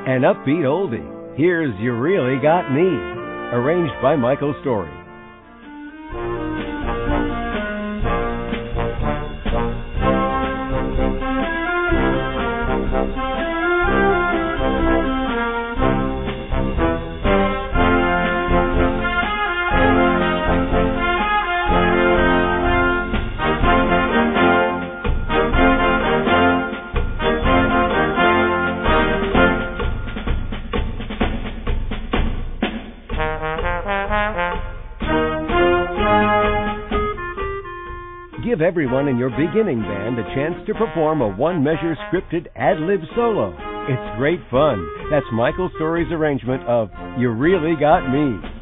An upbeat oldie. Here's You Really Got Me, arranged by Michael Story. Give everyone in your beginning band a chance to perform a one-measure scripted ad-lib solo. It's great fun. That's Michael Story's arrangement of You Really Got Me.